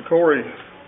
Corey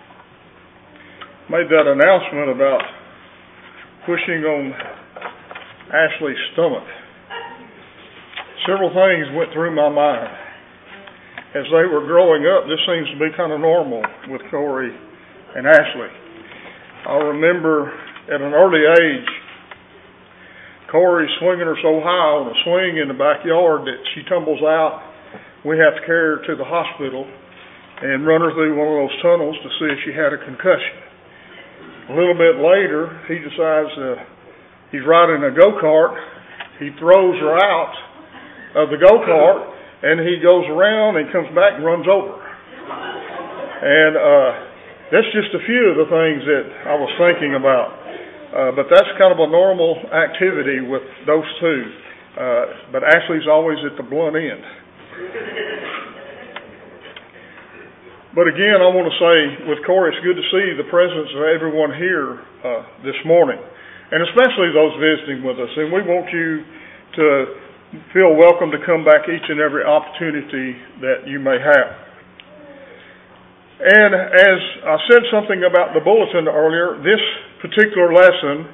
made that announcement about pushing on Ashley's stomach, several things went through my mind. As they were growing up, this seems to be kind of normal with Corey and Ashley. I remember at an early age, Corey swinging her so high on a swing in the backyard that she tumbles out. We have to carry her to the hospital and run her through one of those tunnels to see if she had a concussion. A little bit later, he decides he's riding a go-kart. He throws her out of the go-kart, and he goes around and comes back and runs over. And that's just a few of the things that I was thinking about. But that's kind of a normal activity with those two. But Ashley's always at the blunt end. But again, I want to say with Corey, it's good to see the presence of everyone here this morning, and especially those visiting with us. And we want you to feel welcome to come back each and every opportunity that you may have. And as I said something about the bulletin earlier, this particular lesson,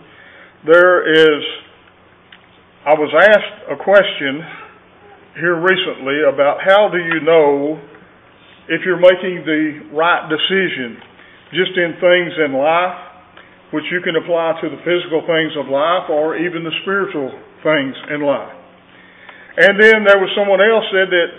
I was asked a question here recently about how do you know if you're making the right decision just in things in life, which you can apply to the physical things of life or even the spiritual things in life. And then there was someone else said that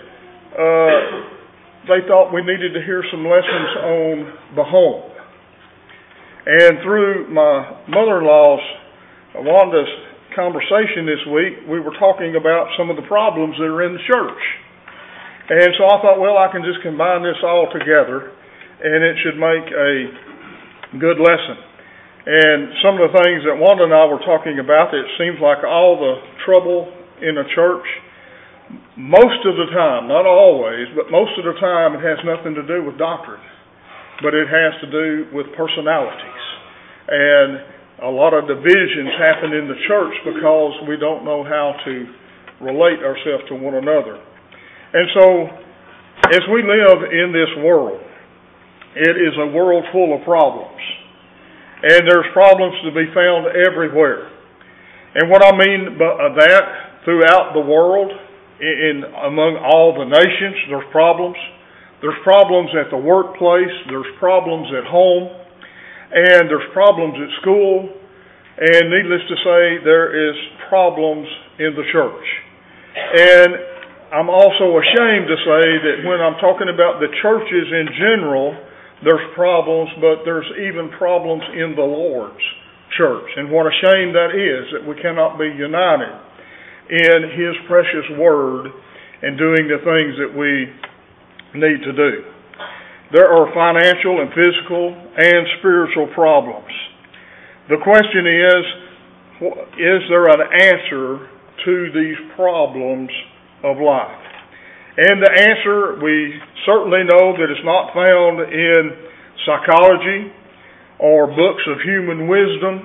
they thought we needed to hear some lessons on the home. And through my mother-in-law's, Wanda's conversation this week, we were talking about some of the problems that are in the church. And so I thought, well, I can just combine this all together, and it should make a good lesson. And some of the things that Wanda and I were talking about, it seems like all the trouble in a church, most of the time, not always, but most of the time, it has nothing to do with doctrine, but it has to do with personalities. And a lot of divisions happen in the church because we don't know how to relate ourselves to one another. And so, as we live in this world, it is a world full of problems. And there's problems to be found everywhere. And what I mean by that, throughout the world, among all the nations, there's problems. There's problems at the workplace. There's problems at home. And there's problems at school. And needless to say, there is problems in the church. And I'm also ashamed to say that when I'm talking about the churches in general, there's problems, but there's even problems in the Lord's church. And what a shame that is, that we cannot be united in His precious Word and doing the things that we need to do. There are financial and physical and spiritual problems. The question is there an answer to these problems of life? And the answer, we certainly know that it's not found in psychology or books of human wisdom.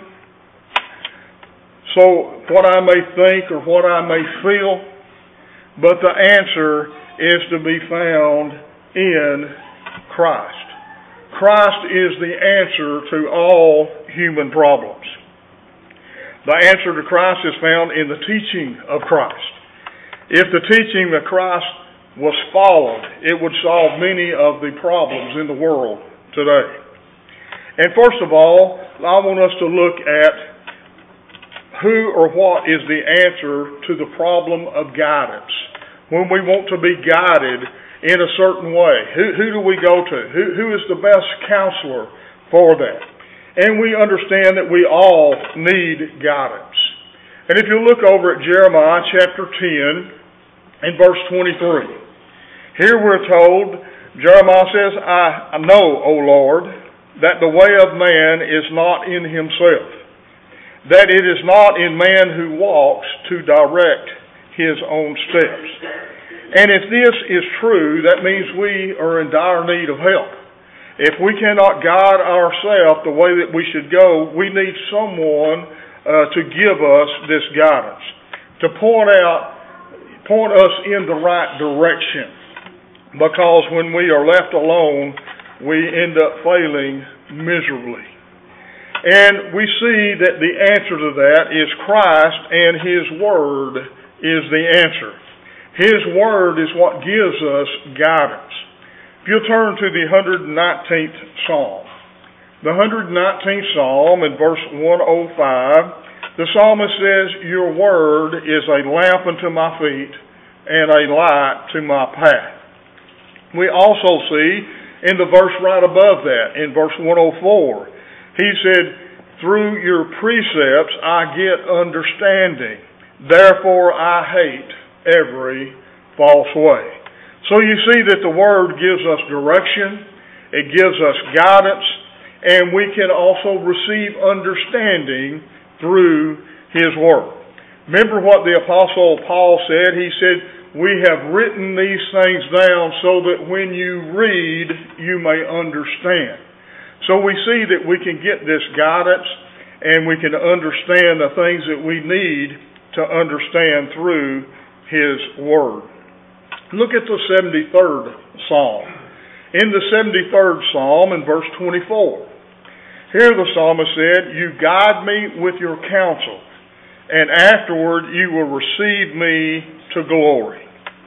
So what I may think or what I may feel, but the answer is to be found in Christ. Christ is the answer to all human problems. The answer to Christ is found in the teaching of Christ. If the teaching of Christ was followed, it would solve many of the problems in the world today. And first of all, I want us to look at who or what is the answer to the problem of guidance. When we want to be guided in a certain way, who do we go to? Who is the best counselor for that? And we understand that we all need guidance. And if you look over at Jeremiah chapter 10 and verse 23, here we're told, Jeremiah says, I know, O Lord, that the way of man is not in himself, that it is not in man who walks to direct his own steps. And if this is true, that means we are in dire need of help. If we cannot guide ourselves the way that we should go, we need someone to give us this guidance, to point us in the right direction. Because when we are left alone, we end up failing miserably. And we see that the answer to that is Christ, and His Word is the answer. His Word is what gives us guidance. If you'll turn to the 119th Psalm. The 119th Psalm in verse 105, the psalmist says, "Your Word is a lamp unto my feet and a light to my path." We also see in the verse right above that, in verse 104, he said, "Through your precepts I get understanding. Therefore I hate every false way." So you see that the Word gives us direction, it gives us guidance, and we can also receive understanding through His Word. Remember what the Apostle Paul said? He said, "We have written these things down so that when you read, you may understand." So we see that we can get this guidance and we can understand the things that we need to understand through His Word. Look at the 73rd Psalm. In the 73rd Psalm, in verse 24, here the psalmist said, "You guide me with your counsel, and afterward you will receive me to glory."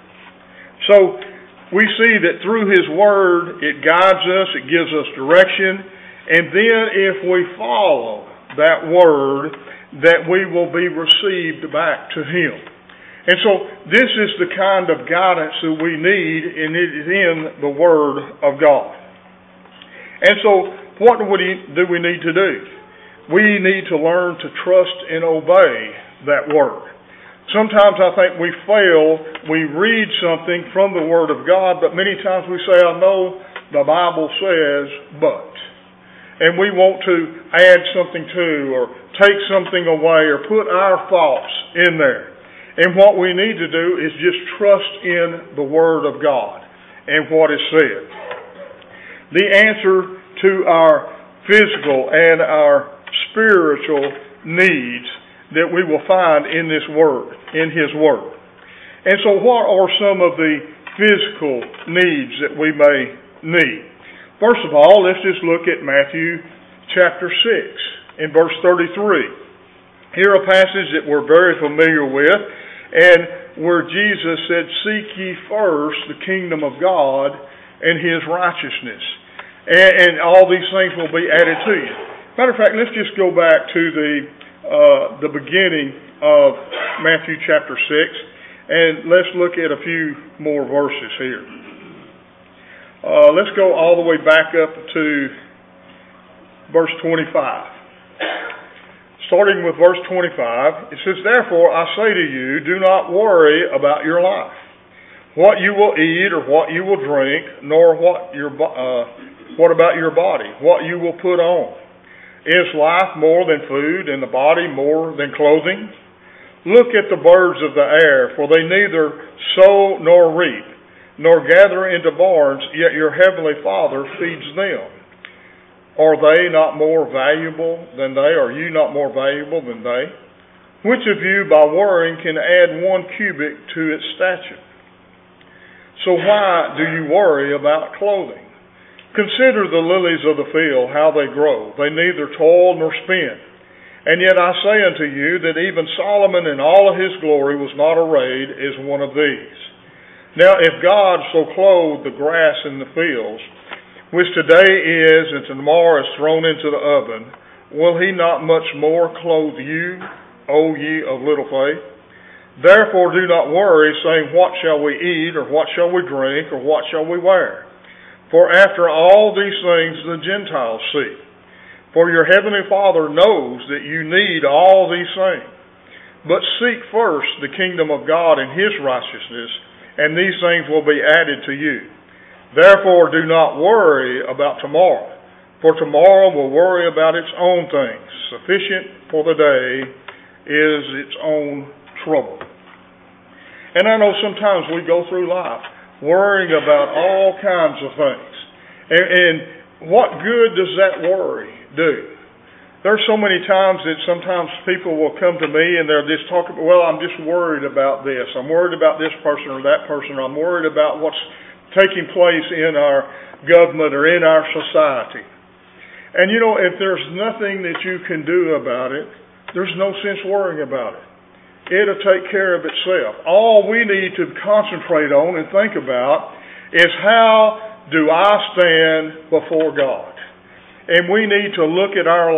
So we see that through His Word, it guides us, it gives us direction, and then if we follow that Word, that we will be received back to Him. And so this is the kind of guidance that we need, and it is in the Word of God. And so what do we need to do? We need to learn to trust and obey that Word. Sometimes I think we fail. We read something from the Word of God, but many times we say, "I know the Bible says, but." And we want to add something to, or take something away, or put our thoughts in there. And what we need to do is just trust in the Word of God and what is said. The answer to our physical and our spiritual needs that we will find in this Word, in His Word. And so what are some of the physical needs that we may need? First of all, let's just look at Matthew chapter 6 in verse 33. Here a passage that we're very familiar with, and where Jesus said, "Seek ye first the kingdom of God and His righteousness, and all these things will be added to you." Matter of fact, let's just go back to the beginning of Matthew chapter 6, and let's look at a few more verses here. Let's go all the way back up to verse 25. Starting with verse 25, it says, "Therefore I say to you, do not worry about your life, what you will eat or what you will drink, nor what about your body, what you will put on. Is life more than food, and the body more than clothing? Look at the birds of the air, for they neither sow nor reap, nor gather into barns, yet your heavenly Father feeds them. Are they not more valuable than they? Are you not more valuable than they? Which of you, by worrying, can add 1 cubit to its stature? So why do you worry about clothing? Consider the lilies of the field, how they grow. They neither toil nor spin. And yet I say unto you that even Solomon in all of his glory was not arrayed as one of these. Now if God so clothed the grass in the fields, which today is and tomorrow is thrown into the oven, will He not much more clothe you, O ye of little faith? Therefore do not worry, saying, what shall we eat, or what shall we drink, or what shall we wear? For after all these things the Gentiles seek. For your heavenly Father knows that you need all these things. But seek first the kingdom of God and His righteousness, and these things will be added to you. Therefore do not worry about tomorrow, for tomorrow will worry about its own things. Sufficient for the day is its own trouble. And I know sometimes we go through life worrying about all kinds of things. And what good does that worry do? There's so many times that sometimes people will come to me and they'll just talk about, well, I'm just worried about this. I'm worried about this person or that person. Or I'm worried about what's taking place in our government or in our society. And if there's nothing that you can do about it, there's no sense worrying about it. It'll take care of itself. All we need to concentrate on and think about is, how do I stand before God? And we need to look at our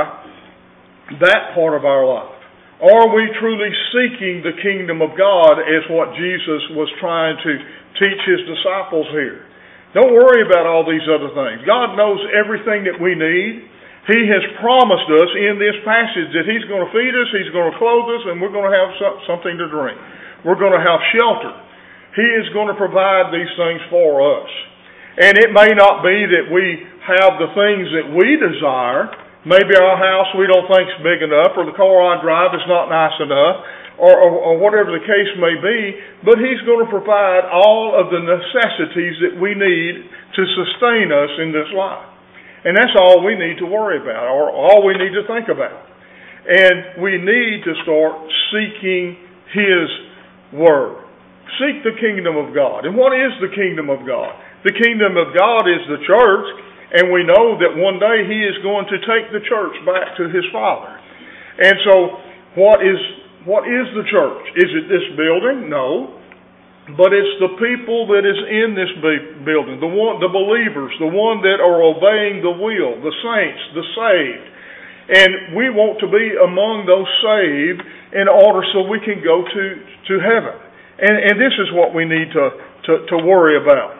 life, that part of our life. Are we truly seeking the kingdom of God, as what Jesus was trying to teach His disciples here? Don't worry about all these other things. God knows everything that we need. He has promised us in this passage that He's going to feed us, He's going to clothe us, and we're going to have something to drink. We're going to have shelter. He is going to provide these things for us. And it may not be that we have the things that we desire. Maybe our house we don't think is big enough, or the car I drive is not nice enough, or whatever the case may be, but He's going to provide all of the necessities that we need to sustain us in this life. And that's all we need to worry about, or all we need to think about. And we need to start seeking His Word. Seek the kingdom of God. And what is the kingdom of God? The kingdom of God is the church, and we know that one day He is going to take the church back to His Father. And so, what is the church? Is it this building? No. But it's the people that is in this building, the believers, the one that are obeying the will, the saints, the saved. And we want to be among those saved in order so we can go to heaven. And this is what we need to worry about.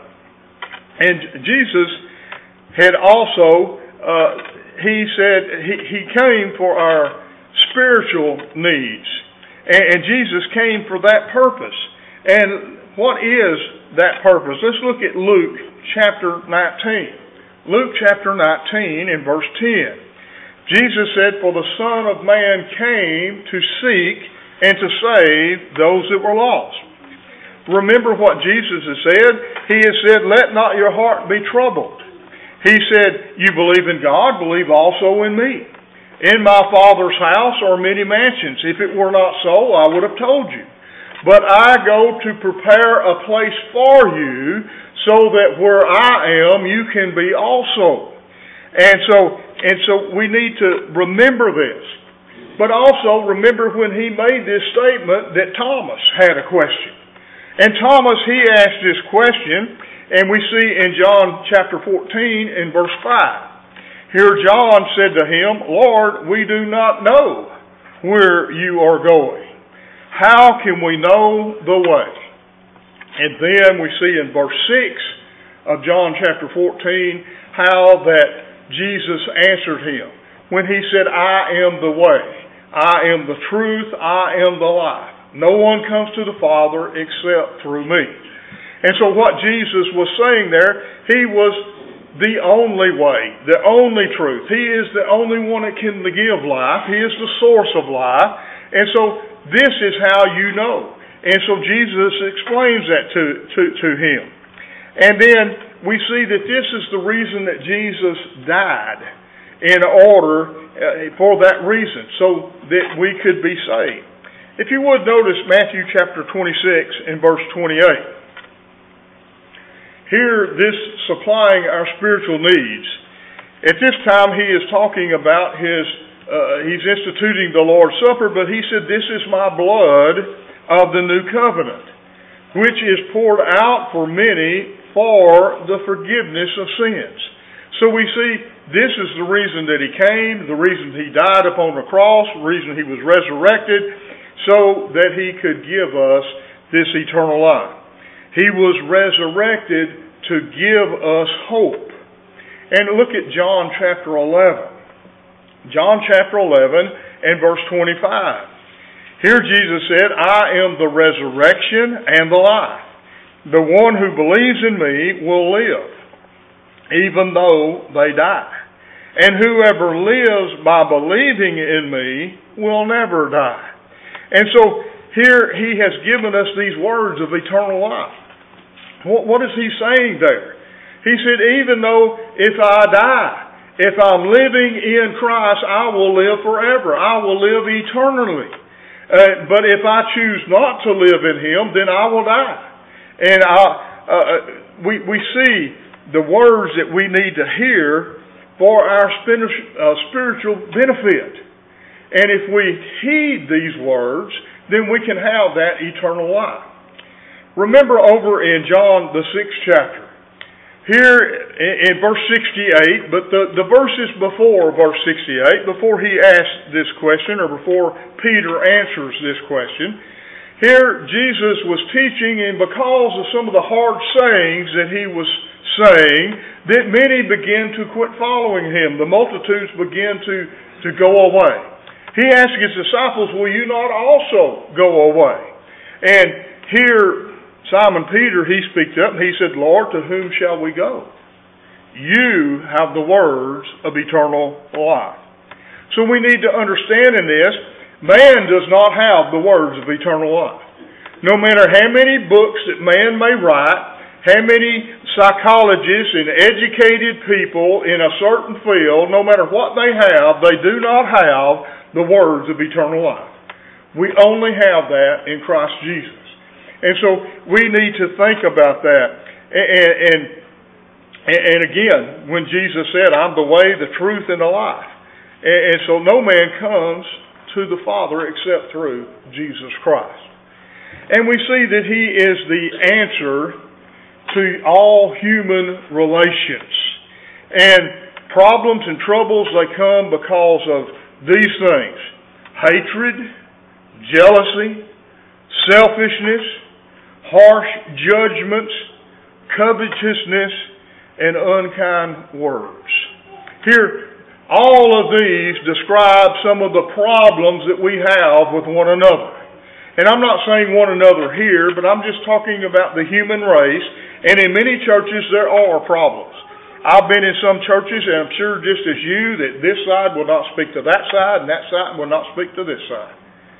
And Jesus had also, He said, He came for our spiritual needs. And Jesus came for that purpose. And what is that purpose? Let's look at Luke chapter 19. Luke chapter 19 in verse 10. Jesus said, "For the Son of Man came to seek and to save those that were lost." Remember what Jesus has said? He has said, "Let not your heart be troubled." He said, "You believe in God, believe also in me. In my Father's house are many mansions. If it were not so, I would have told you. But I go to prepare a place for you, so that where I am, you can be also." And so we need to remember this. But also remember when He made this statement that Thomas had a question. And Thomas, he asked this question, and we see in John chapter 14 in verse 5. Here John said to Him, "Lord, we do not know where you are going. How can we know the way?" And then we see in verse 6 of John chapter 14 how that Jesus answered him when He said, "I am the way, I am the truth, I am the life. No one comes to the Father except through me." And so what Jesus was saying there, He was the only way, the only truth. He is the only one that can give life. He is the source of life. And so this is how you know. And so Jesus explains that to him. And then we see that this is the reason that Jesus died, in order for that reason, so that we could be saved. If you would notice Matthew chapter 26 and verse 28. Here, this supplying our spiritual needs. At this time, He is talking about He's instituting the Lord's Supper, but He said, "This is my blood of the new covenant, which is poured out for many for the forgiveness of sins." So we see this is the reason that He came, the reason He died upon the cross, the reason He was resurrected, so that He could give us this eternal life. He was resurrected to give us hope. And look at John chapter 11. John chapter 11 and verse 25. Here Jesus said, "I am the resurrection and the life. The one who believes in me will live, even though they die. And whoever lives by believing in me will never die." And so here He has given us these words of eternal life. What is He saying there? He said, even though if I die, if I'm living in Christ, I will live forever. I will live eternally. But if I choose not to live in Him, then I will die. And we see the words that we need to hear for our spiritual benefit. And if we heed these words, then we can have that eternal life. Remember over in John the 6th chapter, here in verse 68, but the verses before verse 68, before he asked this question, or before Peter answers this question, here Jesus was teaching, and because of some of the hard sayings that he was saying, that many began to quit following him. The multitudes began to go away. He asked his disciples, will you not also go away? And here Simon Peter, he speaks up and he said, Lord, to whom shall we go? You have the words of eternal life. So we need to understand in this, man does not have the words of eternal life. No matter how many books that man may write, how many psychologists and educated people in a certain field, no matter what they have, they do not have the words of eternal life. We only have that in Christ Jesus. And so we need to think about that. And again, when Jesus said, I'm the way, the truth, and the life. And so no man comes to the Father except through Jesus Christ. And we see that He is the answer to all human relations. And problems and troubles, they come because of these things: hatred, jealousy, selfishness, harsh judgments, covetousness, and unkind words. Here, all of these describe some of the problems that we have with one another. And I'm not saying one another here, but I'm just talking about the human race. And in many churches, there are problems. I've been in some churches, and I'm sure just as you, that this side will not speak to that side, and that side will not speak to this side.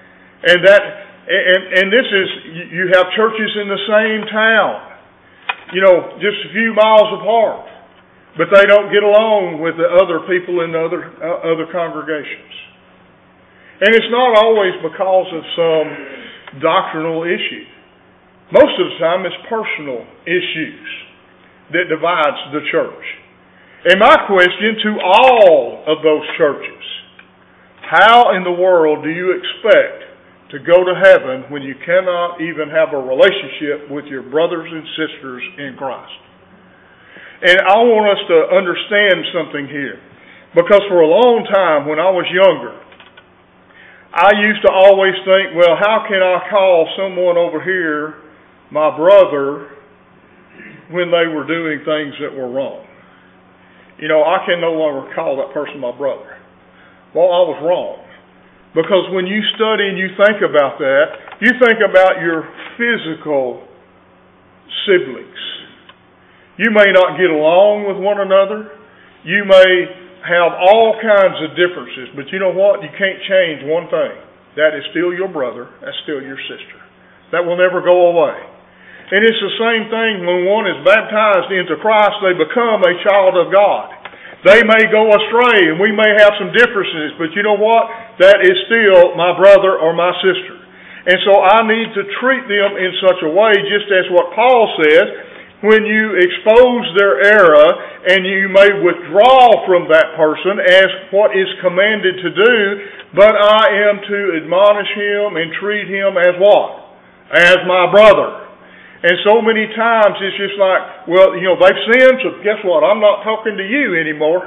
And this is, you have churches in the same town, just a few miles apart, but they don't get along with the other people in the other congregations. And it's not always because of some doctrinal issue. Most of the time, it's personal issues that divides the church. And my question to all of those churches: how in the world do you expect to go to heaven when you cannot even have a relationship with your brothers and sisters in Christ? And I want us to understand something here. Because for a long time, when I was younger, I used to always think, well, how can I call someone over here my brother when they were doing things that were wrong? I can no longer call that person my brother. Well, I was wrong. Because when you study and you think about that, you think about your physical siblings. You may not get along with one another. You may have all kinds of differences, but you know what? You can't change one thing. That is still your brother. That's still your sister. That will never go away. And it's the same thing when one is baptized into Christ, they become a child of God. They may go astray and we may have some differences, but you know what? That is still my brother or my sister. And so I need to treat them in such a way, just as what Paul says, when you expose their error and you may withdraw from that person as what is commanded to do, but I am to admonish him and treat him as what? As my brother. And so many times it's just like, well, they've sinned, so guess what? I'm not talking to you anymore.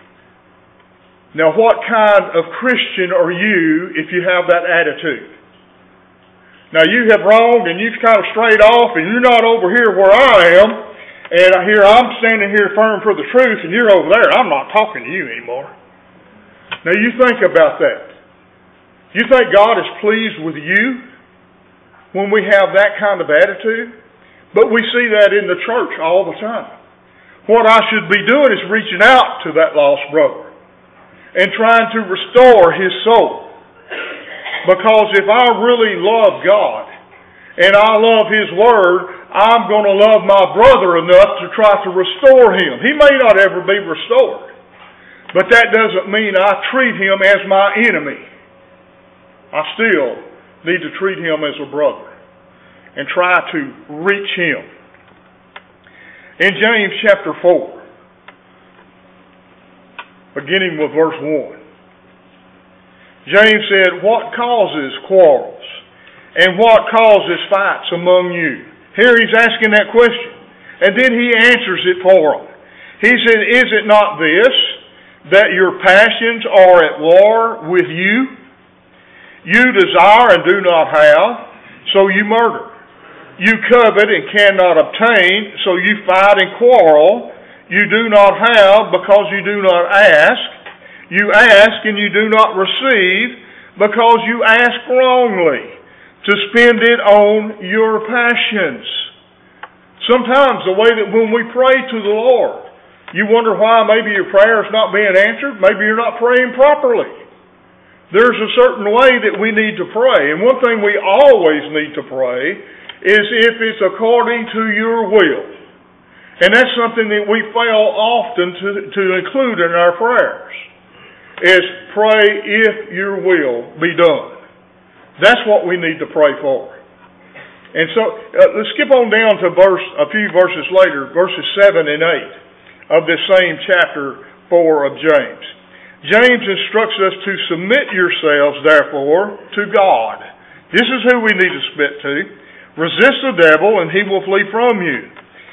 Now, what kind of Christian are you if you have that attitude? Now, you have wronged and you've kind of strayed off and you're not over here where I am, and here I'm standing here firm for the truth and you're over there. I'm not talking to you anymore. Now, you think about that. You think God is pleased with you when we have that kind of attitude? But we see that in the church all the time. What I should be doing is reaching out to that lost brother and trying to restore his soul. Because if I really love God and I love His Word, I'm going to love my brother enough to try to restore him. He may not ever be restored, but that doesn't mean I treat him as my enemy. I still need to treat him as a brother and try to reach him. In James chapter 4, beginning with verse 1. James said, "What causes quarrels? And what causes fights among you?" Here he's asking that question. And then he answers it for them. He said, "Is it not this, that your passions are at war with you? You desire and do not have, so you murder. You covet and cannot obtain, so you fight and quarrel. You do not have because you do not ask. You ask and you do not receive because you ask wrongly, to spend it on your passions." Sometimes the way that when we pray to the Lord, you wonder why maybe your prayer is not being answered. Maybe you're not praying properly. There's a certain way that we need to pray. And one thing we always need to pray is if it's according to your will. And that's something that we fail often to include in our prayers, is pray if your will be done. That's what we need to pray for. And so let's skip on down to a few verses later, verses 7 and 8 of this same chapter 4 of James. James instructs us to submit yourselves, therefore, to God. This is who we need to submit to. Resist the devil, and he will flee from you.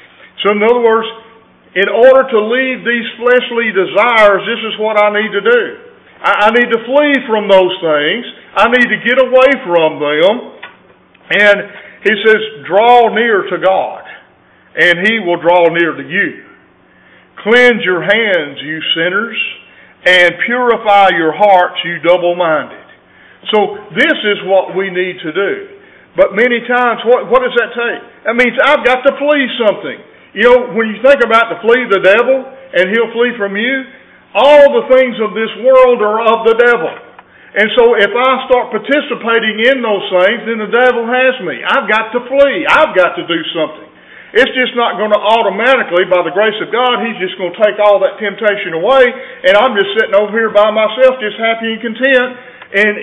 So in other words, in order to leave these fleshly desires, this is what I need to do. I need to flee from those things. I need to get away from them. And he says, draw near to God, and he will draw near to you. Cleanse your hands, you sinners, and purify your hearts, you double-minded. So this is what we need to do. But many times, what does that take? That means I've got to flee something. You know, when you think about to flee the devil, and he'll flee from you, all the things of this world are of the devil. And so if I start participating in those things, then the devil has me. I've got to flee. I've got to do something. It's just not going to automatically, by the grace of God, he's just going to take all that temptation away, and I'm just sitting over here by myself, just happy and content, and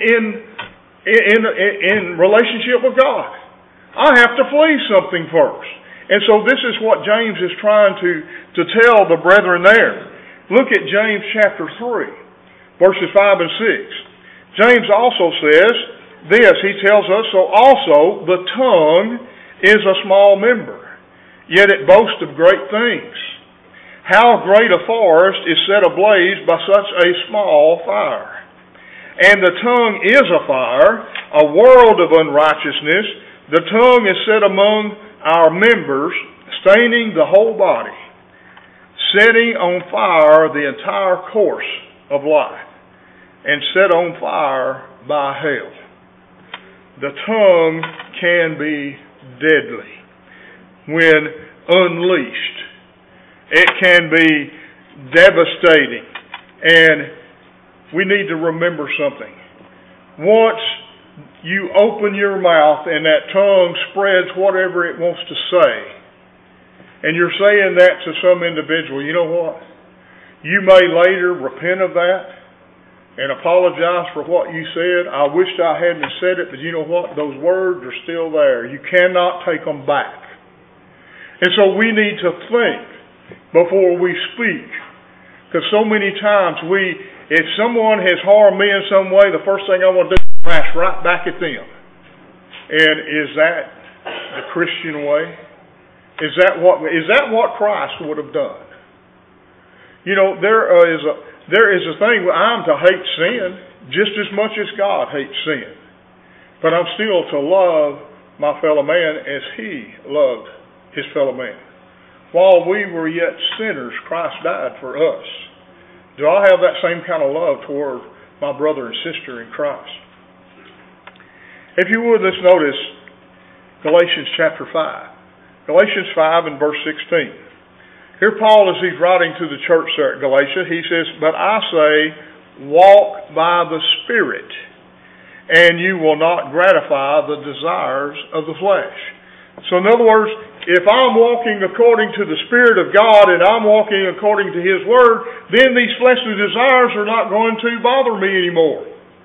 in relationship with God. I have to flee something first. And so this is what James is trying to tell the brethren there. Look at James chapter 3, verses 5 and 6. James also says this, he tells us, "So also the tongue is a small member, yet it boasts of great things. How great a forest is set ablaze by such a small fire. And the tongue is a fire, a world of unrighteousness. The tongue is set among our members, staining the whole body, setting on fire the entire course of life, and set on fire by hell." The tongue can be deadly when unleashed. It can be devastating. And we need to remember something. Once you open your mouth and that tongue spreads whatever it wants to say, and you're saying that to some individual, you know what? You may later repent of that and apologize for what you said. I wished I hadn't said it, but you know what? Those words are still there. You cannot take them back. And so we need to think before we speak. Because so many times if someone has harmed me in some way, the first thing I want to do is crash right back at them. And is that the Christian way? Is that what Christ would have done? You know, there is a thing where I'm to hate sin just as much as God hates sin. But I'm still to love my fellow man as he loved his fellow man. While we were yet sinners, Christ died for us. Do I have that same kind of love toward my brother and sister in Christ? If you would, let's notice Galatians chapter 5. Galatians 5 and verse 16. Here Paul, as he's writing to the church there at Galatia, he says, "But I say, walk by the Spirit, and you will not gratify the desires of the flesh." So in other words, if I'm walking according to the Spirit of God and I'm walking according to His Word, then these fleshly desires are not going to bother me anymore.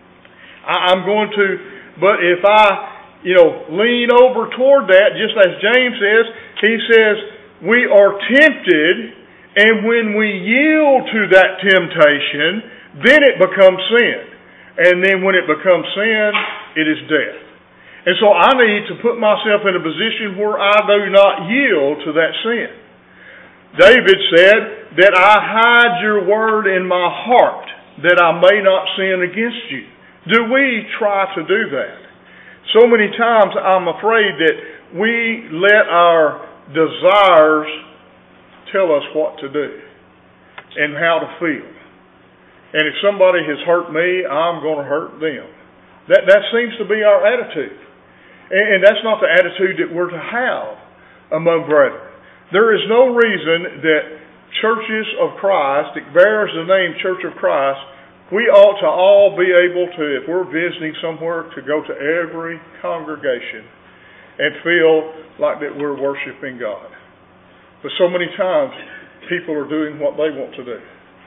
But if I, lean over toward that, just as James says, he says, we are tempted, and when we yield to that temptation, then it becomes sin. And then when it becomes sin, it is death. And so I need to put myself in a position where I do not yield to that sin. David said that I hide your word in my heart that I may not sin against you. Do we try to do that? So many times I'm afraid that we let our desires tell us what to do and how to feel. And if somebody has hurt me, I'm going to hurt them. That seems to be our attitude. And that's not the attitude that we're to have among brethren. There is no reason that churches of Christ, that bears the name Church of Christ, we ought to all be able to, if we're visiting somewhere, to go to every congregation and feel like that we're worshiping God. But so many times, people are doing what they want to do.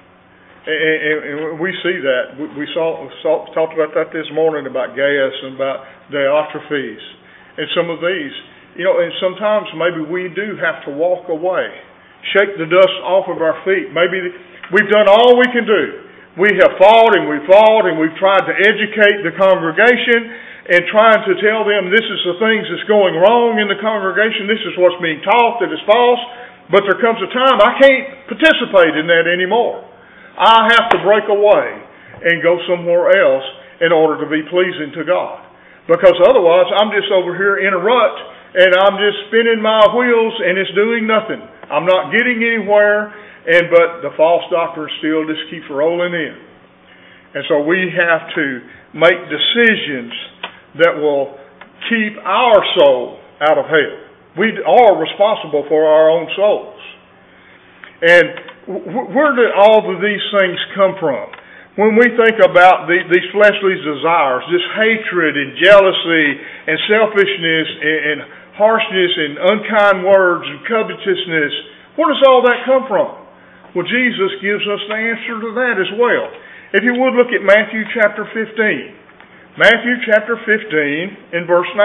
And we see that. We talked about that this morning, about gas and about Diotrephes and some of these. And sometimes maybe we do have to walk away, shake the dust off of our feet. Maybe we've done all we can do. We have fought and we've tried to educate the congregation and trying to tell them this is the things that's going wrong in the congregation. This is what's being taught that is false. But there comes a time I can't participate in that anymore. I have to break away and go somewhere else in order to be pleasing to God. Because otherwise, I'm just over here in a rut and I'm just spinning my wheels and it's doing nothing. I'm not getting anywhere, but the false doctrine still just keeps rolling in. And so we have to make decisions that will keep our soul out of hell. We are responsible for our own souls. And where do all of these things come from? When we think about these fleshly desires, this hatred and jealousy and selfishness and harshness and unkind words and covetousness, where does all that come from? Well, Jesus gives us the answer to that as well. If you would look at Matthew chapter 15. Matthew chapter 15 in verse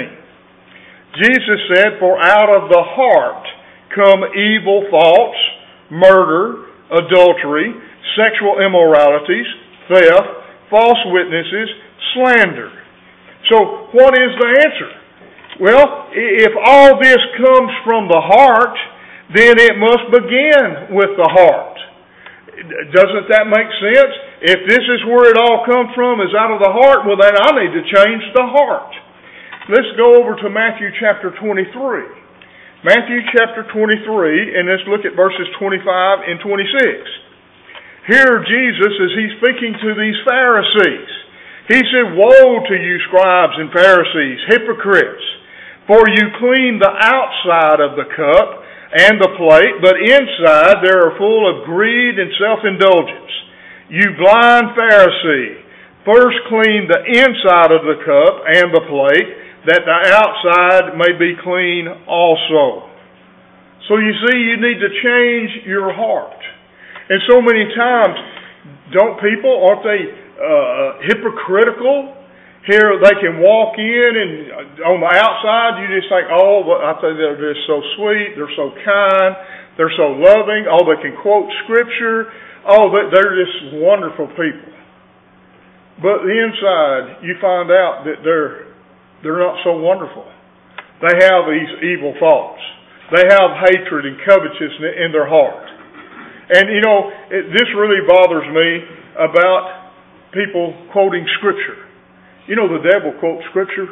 19. Jesus said, "For out of the heart come evil thoughts, murder, adultery, sexual immoralities, theft, false witnesses, slander." So what is the answer? Well, if all this comes from the heart, then it must begin with the heart. Doesn't that make sense? If this is where it all comes from, is out of the heart, well then I need to change the heart. Let's go over to Matthew chapter 23. Matthew chapter 23, and let's look at verses 25 and 26. Here Jesus, as he's speaking to these Pharisees, he said, "Woe to you, scribes and Pharisees, hypocrites! For you clean the outside of the cup and the plate, but inside they are full of greed and self-indulgence. You blind Pharisee, first clean the inside of the cup and the plate, that the outside may be clean also." So you see, you need to change your heart. And so many times, aren't they hypocritical? Here they can walk in and on the outside you just think, I think they're just so sweet, they're so kind, they're so loving, they can quote scripture, they're just wonderful people. But the inside, you find out that they're not so wonderful. They have these evil thoughts. They have hatred and covetousness in their heart. And this really bothers me about people quoting scripture. The devil quotes scripture.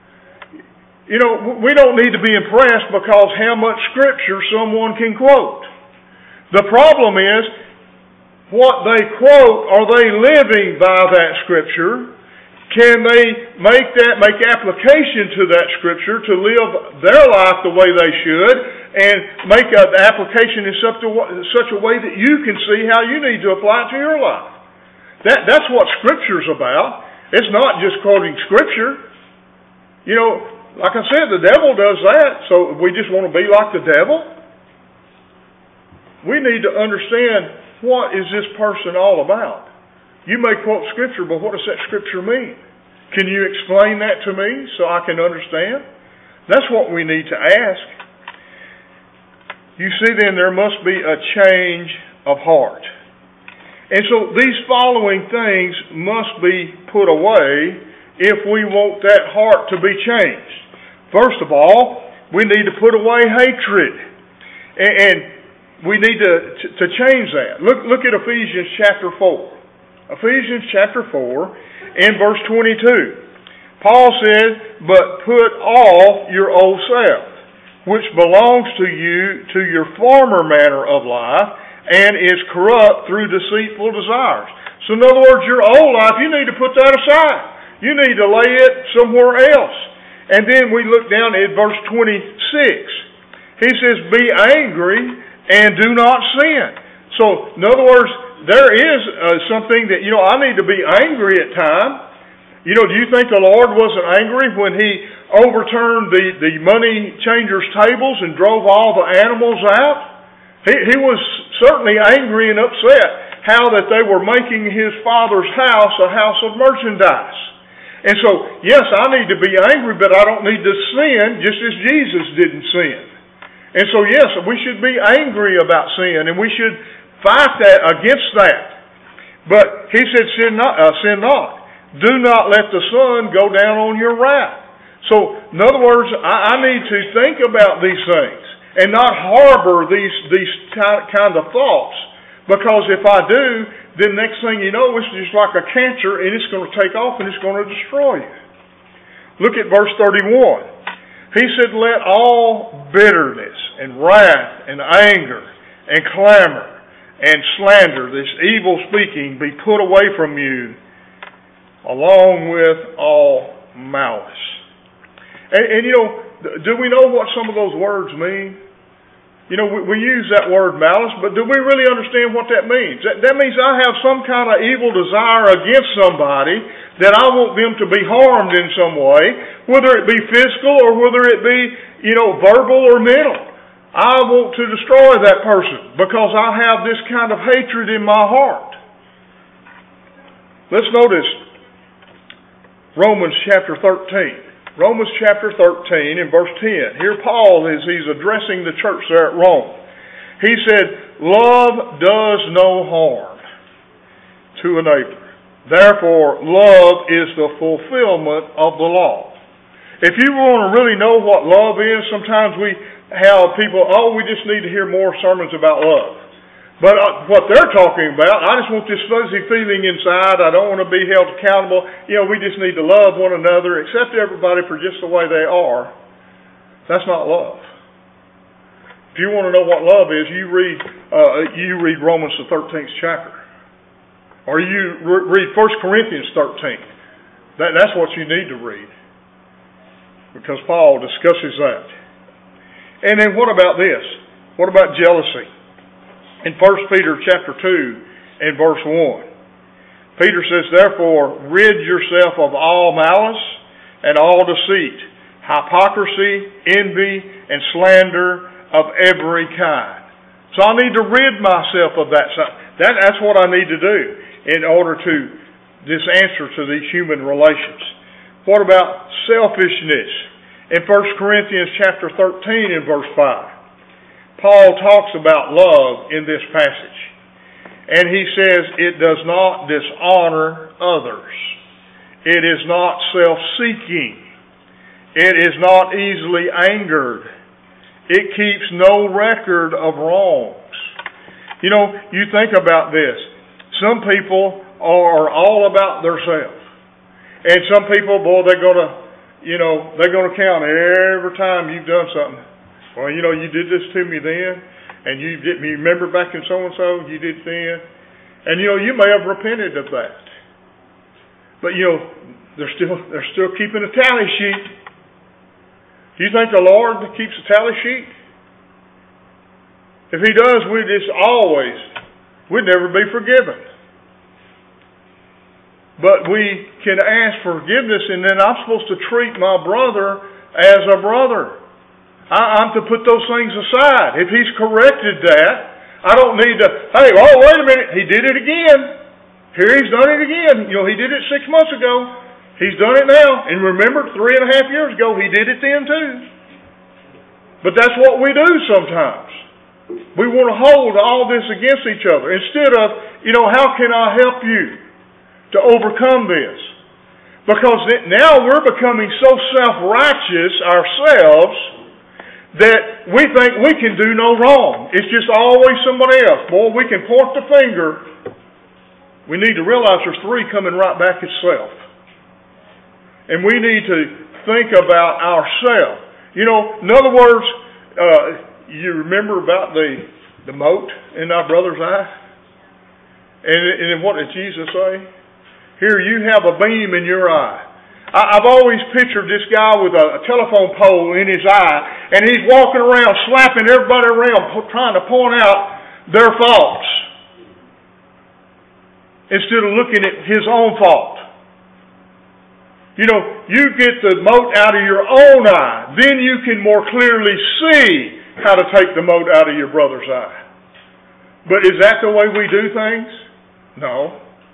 We don't need to be impressed because how much scripture someone can quote. The problem is, what they quote, are they living by that scripture? Can they make application to that scripture to live their life the way they should and make an application in such a way that you can see how you need to apply it to your life? That's what scripture's about. It's not just quoting scripture. Like I said, the devil does that, so we just want to be like the devil? We need to understand, what is this person all about? You may quote scripture, but what does that scripture mean? Can you explain that to me so I can understand? That's what we need to ask. you see then there must be a change of heart. And so these following things must be put away if we want that heart to be changed. First of all, we need to put away hatred. And we need to change that. Look at Ephesians chapter 4. Ephesians chapter 4 and verse 22. Paul said, "But put off your old self, which belongs to you to your former manner of life, and is corrupt through deceitful desires." So in other words, your old life, you need to put that aside. You need to lay it somewhere else. And then we look down at verse 26. He says, "Be angry and do not sin." So in other words, there is something that, I need to be angry at times. Do you think the Lord wasn't angry when He overturned the money changers' tables and drove all the animals out? He was certainly angry and upset how that they were making His Father's house a house of merchandise. And so, yes, I need to be angry, but I don't need to sin just as Jesus didn't sin. And so, yes, we should be angry about sin, and we should fight against that. But He said, sin not. Do not let the sun go down on your wrath. So, in other words, I need to think about these things and not harbor these kind of thoughts. Because if I do, then next thing you know, it's just like a cancer, and it's going to take off and it's going to destroy you. Look at verse 31. He said, "Let all bitterness and wrath and anger and clamor and slander, this evil speaking, be put away from you, along with all malice." And do we know what some of those words mean? We use that word malice, but do we really understand what that means? That means I have some kind of evil desire against somebody, that I want them to be harmed in some way, whether it be physical or whether it be, verbal or mental. I want to destroy that person because I have this kind of hatred in my heart. Let's notice Romans chapter 13. Romans chapter 13 and verse 10. Here Paul he's addressing the church there at Rome. He said, "Love does no harm to a neighbor. Therefore, love is the fulfillment of the law." If you want to really know what love is, sometimes we have people, we just need to hear more sermons about love. But what they're talking about, I just want this fuzzy feeling inside. I don't want to be held accountable. We just need to love one another, accept everybody for just the way they are. That's not love. If you want to know what love is, you read Romans the 13th chapter. Or you read 1 Corinthians 13. That's what you need to read. Because Paul discusses that. And then what about this? What about jealousy? In 1 Peter chapter 2 and verse 1, Peter says, "Therefore, rid yourself of all malice and all deceit, hypocrisy, envy, and slander of every kind." So I need to rid myself of that. That's what I need to do in order to this answer to these human relations. What about selfishness? In 1 Corinthians chapter 13 and verse 5. Paul talks about love in this passage. And he says, "It does not dishonor others. It is not self-seeking. It is not easily angered. It keeps no record of wrongs." You think about this. Some people are all about themselves. And some people, they're going to count every time you've done something. "Well, you did this to me then, and you didn't remember back in so-and-so, you did then." And, you may have repented of that. But, they're still keeping a tally sheet. Do you think the Lord keeps a tally sheet? If He does, we'd never be forgiven. But we can ask forgiveness, and then I'm supposed to treat my brother as a brother. I'm to put those things aside. If He's corrected that, I don't need to, wait a minute, he did it again. Here He's done it again. He did it 6 months ago. He's done it now. And remember, 3.5 years ago, He did it then too. But that's what we do sometimes. We want to hold all this against each other instead of, how can I help you to overcome this? Because now we're becoming so self-righteous ourselves that we think we can do no wrong. It's just always somebody else. Boy, we can point the finger. We need to realize there's three coming right back at self. And we need to think about ourselves. In other words, you remember about the mote in our brother's eye? And what did Jesus say? Here, you have a beam in your eye. I've always pictured this guy with a telephone pole in his eye, and he's walking around slapping everybody around, trying to point out their faults instead of looking at his own fault. You get the mote out of your own eye, then you can more clearly see how to take the mote out of your brother's eye. But is that the way we do things? No.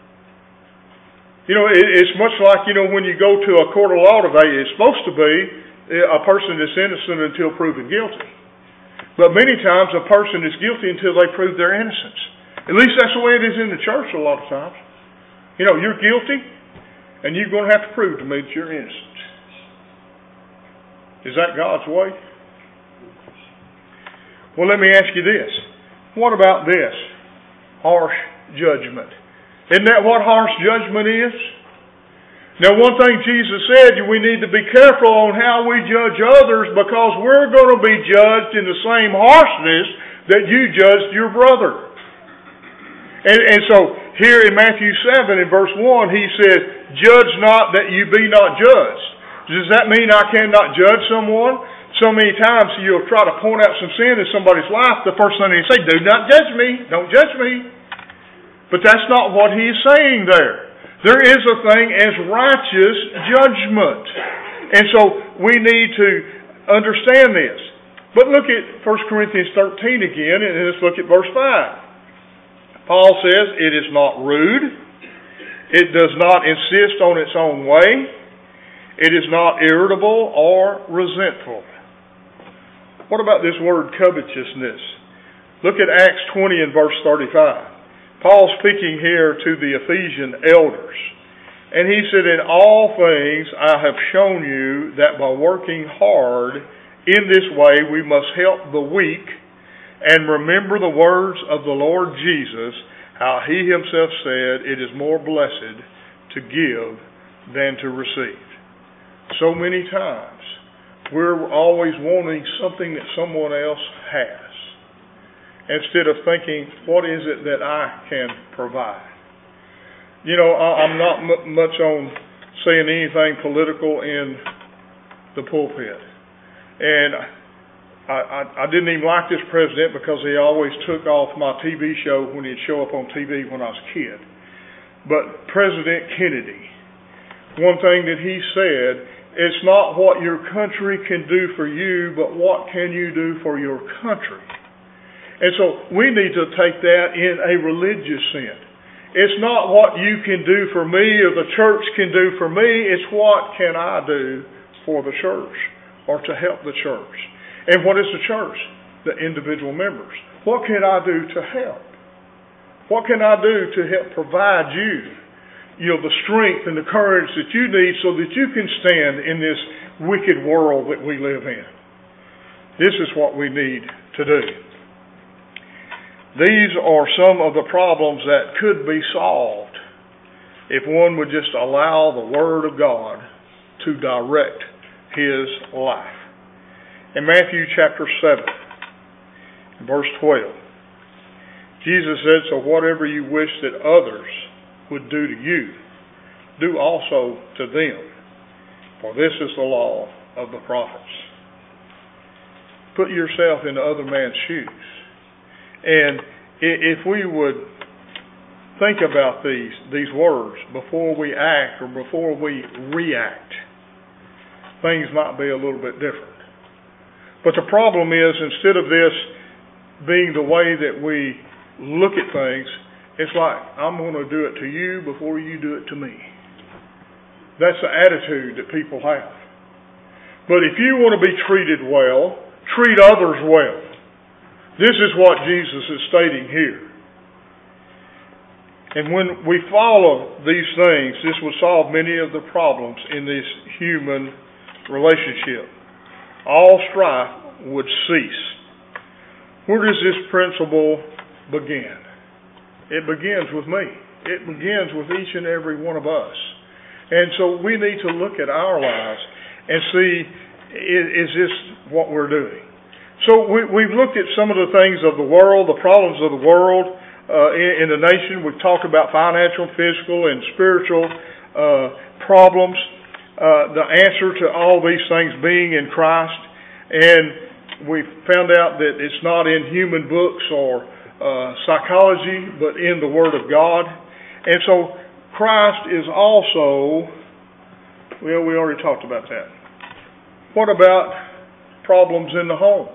It's much like, when you go to a court of law today, it's supposed to be a person is innocent until proven guilty. But many times a person is guilty until they prove their innocence. At least that's the way it is in the church a lot of times. You're guilty, and you're going to have to prove to me that you're innocent. Is that God's way? Well, let me ask you this. What about this? Harsh judgment. Isn't that what harsh judgment is? Now, one thing Jesus said, we need to be careful on how we judge others because we're going to be judged in the same harshness that you judged your brother. And so, here in Matthew 7 in verse 1, he says, judge not that you be not judged. Does that mean I cannot judge someone? So many times you'll try to point out some sin in somebody's life. The first thing they say, do not judge me. Don't judge me. But that's not what he's saying there. There is a thing as righteous judgment. And so we need to understand this. But look at 1 Corinthians 13 again, and let's look at verse 5. Paul says, it is not rude. It does not insist on its own way. It is not irritable or resentful. What about this word covetousness? Look at Acts 20 and verse 35. Paul's speaking here to the Ephesian elders. And he said, in all things I have shown you that by working hard in this way we must help the weak and remember the words of the Lord Jesus, how he himself said, it is more blessed to give than to receive. So many times we're always wanting something that someone else has, instead of thinking, what is it that I can provide? I'm not much on saying anything political in the pulpit. And I didn't even like this president because he always took off my TV show when he'd show up on TV when I was a kid. But President Kennedy, one thing that he said, it's not what your country can do for you, but what can you do for your country? And so we need to take that in a religious sense. It's not what you can do for me or the church can do for me. It's what can I do for the church or to help the church. And what is the church? The individual members. What can I do to help? What can I do to help provide you, the strength and the courage that you need so that you can stand in this wicked world that we live in? This is what we need to do. These are some of the problems that could be solved if one would just allow the Word of God to direct his life. In Matthew chapter 7, verse 12, Jesus said, so whatever you wish that others would do to you, do also to them, for this is the law of the prophets. Put yourself in the other man's shoes. And if we would think about these words before we act or before we react, things might be a little bit different. But the problem is, instead of this being the way that we look at things, it's like, I'm going to do it to you before you do it to me. That's the attitude that people have. But if you want to be treated well, treat others well. This is what Jesus is stating here. And when we follow these things, this will solve many of the problems in this human relationship. All strife would cease. Where does this principle begin? It begins with me. It begins with each and every one of us. And so we need to look at our lives and see, is this what we're doing? So we've looked at some of the things of the world, the problems of the world in the nation. We've talked about financial, physical, and spiritual problems. The answer to all these things being in Christ. And we found out that it's not in human books or psychology, but in the Word of God. And so Christ is also, well, we already talked about that. What about problems in the home?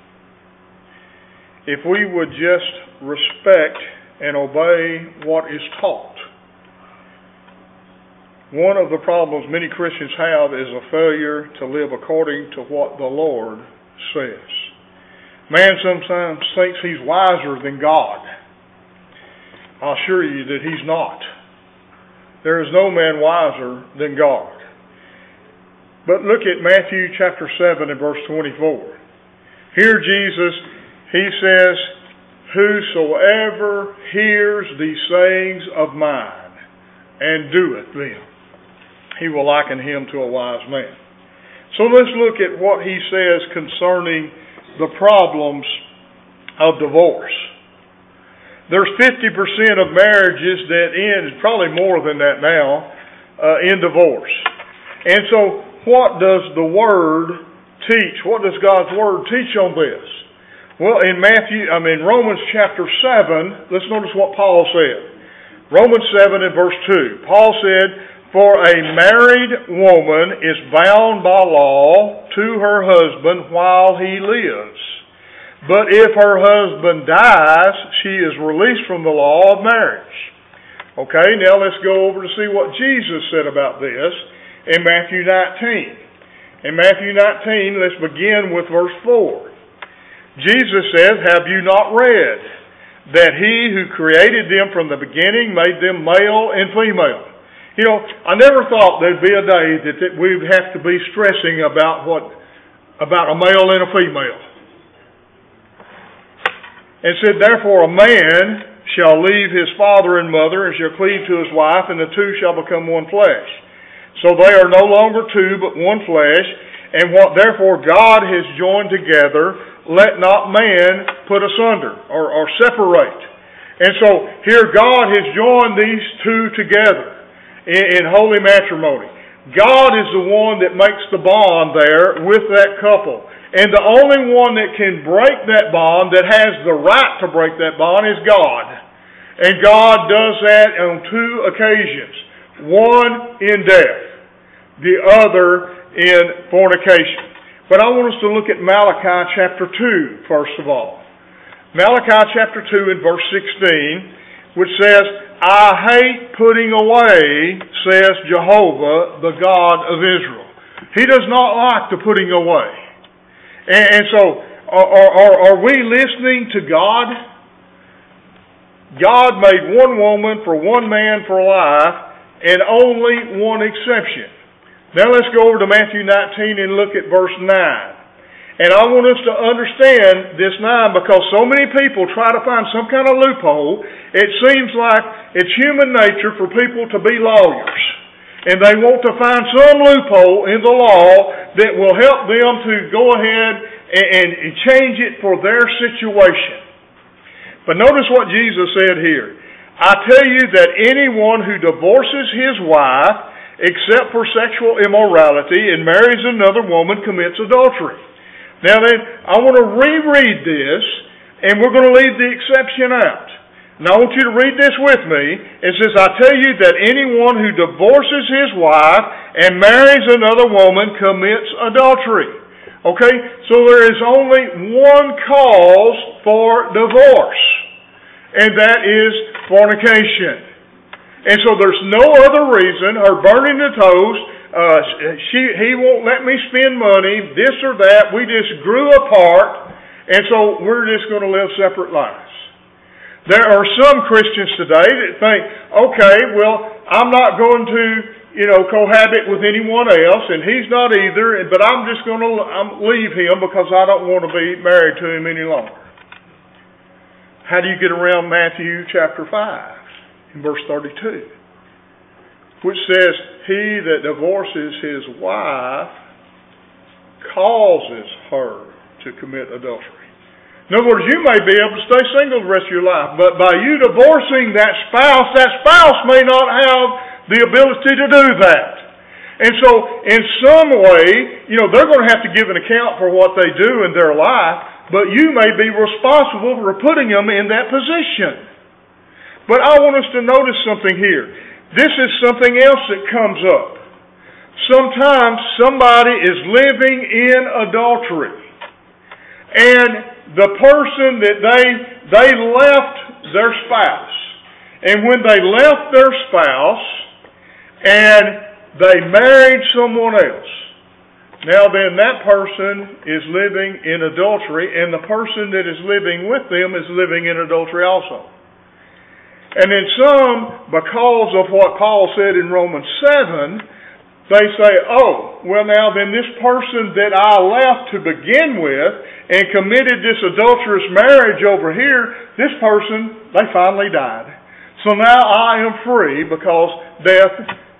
If we would just respect and obey what is taught. One of the problems many Christians have is a failure to live according to what the Lord says. Man sometimes thinks he's wiser than God. I'll assure you that he's not. There is no man wiser than God. But look at Matthew chapter 7 and verse 24. Here Jesus, he says, "Whosoever hears these sayings of mine and doeth them, he will liken him to a wise man." So let's look at what he says concerning the problems of divorce. There's 50% of marriages that end, probably more than that now, in divorce. And so what does the Word teach? What does God's Word teach on this? Well, in Romans chapter 7, let's notice what Paul said. Romans 7 and verse 2. Paul said, "For a married woman is bound by law to her husband while he lives. But if her husband dies, she is released from the law of marriage." Okay, now let's go over to see what Jesus said about this in Matthew 19. In Matthew 19, let's begin with verse 4. Jesus says, "Have you not read that he who created them from the beginning made them male and female?" You know, I never thought there'd be a day that we would have to be stressing about a male and a female. And said, "Therefore a man shall leave his father and mother and shall cleave to his wife, and the two shall become one flesh. So they are no longer two, but one flesh. And what therefore God has joined together, let not man put asunder," or separate. And so here God has joined these two together in holy matrimony. God is the one that makes the bond there with that couple. And the only one that can break that bond, that has the right to break that bond, is God. And God does that on two occasions. One in death, the other in fornication. But I want us to look at Malachi chapter 2, first of all. Malachi chapter 2 and verse 16, which says, "I hate putting away, says Jehovah, the God of Israel." He does not like the putting away. And so, are we listening to God? God made one woman for one man for life, and only one exception. Now let's go over to Matthew 19 and look at verse 9. And I want us to understand this 9 because so many people try to find some kind of loophole. It seems like it's human nature for people to be lawyers. And they want to find some loophole in the law that will help them to go ahead and change it for their situation. But notice what Jesus said here. "I tell you that anyone who divorces his wife, except for sexual immorality, and marries another woman commits adultery." Now then, I want to reread this, and we're going to leave the exception out. Now I want you to read this with me. It says, "I tell you that anyone who divorces his wife and marries another woman commits adultery." Okay, so there is only one cause for divorce, and that is fornication. And so there's no other reason. Her burning the toast, he won't let me spend money, this or that. We just grew apart, And so we're just going to live separate lives. There are some Christians today that think, okay, well, I'm not going to, cohabit with anyone else, and he's not either, but I'm just going to leave him because I don't want to be married to him any longer. How do you get around Matthew chapter 5 in verse 32? Which says, he that divorces his wife causes her to commit adultery. In other words, you may be able to stay single the rest of your life, but by you divorcing that spouse may not have the ability to do that. And so, in some way, they're going to have to give an account for what they do in their life, but you may be responsible for putting them in that position. But I want us to notice something here. This is something else that comes up. Sometimes somebody is living in adultery. And the person that they left their spouse. And when they left their spouse and they married someone else, now then that person is living in adultery, and the person that is living with them is living in adultery also. And then some, because of what Paul said in Romans 7, they say, oh, well now then this person that I left to begin with and committed this adulterous marriage over here, this person, they finally died. So now I am free because death.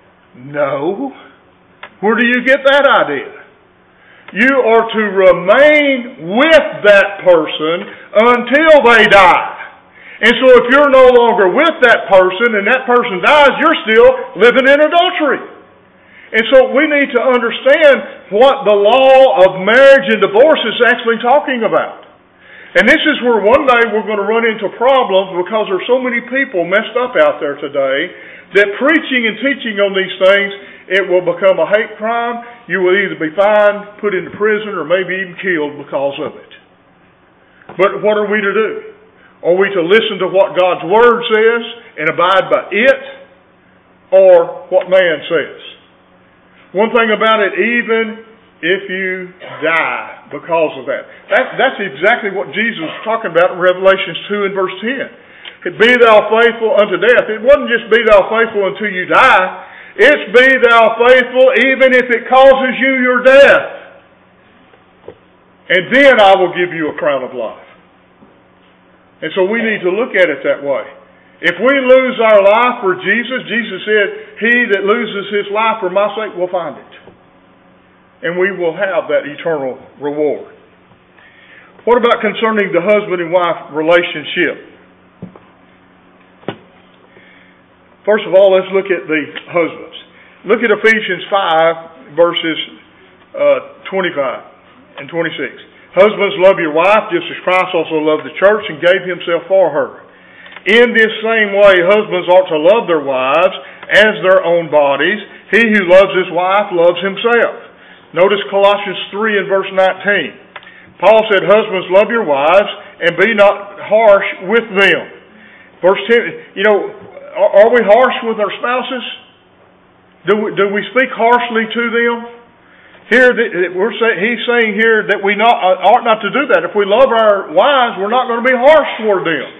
No. Where do you get that idea? You are to remain with that person until they die. And so if you're no longer with that person and that person dies, you're still living in adultery. And so we need to understand what the law of marriage and divorce is actually talking about. And this is where one day we're going to run into problems because there's so many people messed up out there today that preaching and teaching on these things, it will become a hate crime. You will either be fined, put into prison, or maybe even killed because of it. But what are we to do? Are we to listen to what God's Word says and abide by it, or what man says? One thing about it, even if you die because of that. That's exactly what Jesus was talking about in Revelation 2 and verse 10. Be thou faithful unto death. It wasn't just be thou faithful until you die. It's be thou faithful even if it causes you your death. And then I will give you a crown of life. And so we need to look at it that way. If we lose our life for Jesus, Jesus said, he that loses his life for my sake will find it. And we will have that eternal reward. What about concerning the husband and wife relationship? First of all, let's look at the husbands. Look at Ephesians 5, verses 25 and 26. Husbands, love your wife, just as Christ also loved the church and gave himself for her. In this same way, husbands ought to love their wives as their own bodies. He who loves his wife loves himself. Notice Colossians 3 and verse 19. Paul said, husbands, love your wives and be not harsh with them. Verse 10, are we harsh with our spouses? Do we speak harshly to them? Here, he's saying here that we ought not to do that. If we love our wives, we're not going to be harsh toward them.